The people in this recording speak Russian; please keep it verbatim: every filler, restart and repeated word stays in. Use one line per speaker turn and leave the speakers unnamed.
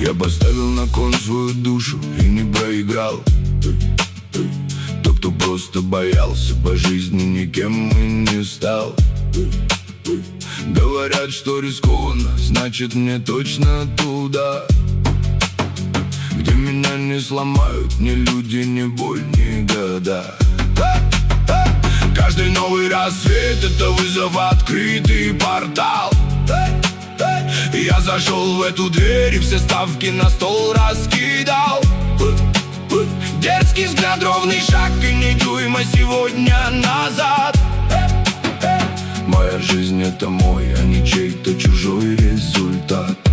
Я поставил на кон свою душу и не проиграл. Тот, кто просто боялся, по жизни никем и не стал. Говорят, что рискованно, значит мне точно туда, где меня не сломают ни люди, ни боль, ни года. Каждый новый рассвет — это вызов, открытый портал. Я зашел в эту дверь и все ставки на стол раскидал. Дерзкий взгляд, ровный шаг и не дюйма сегодня назад. Моя жизнь — это мой, а не чей-то чужой результат.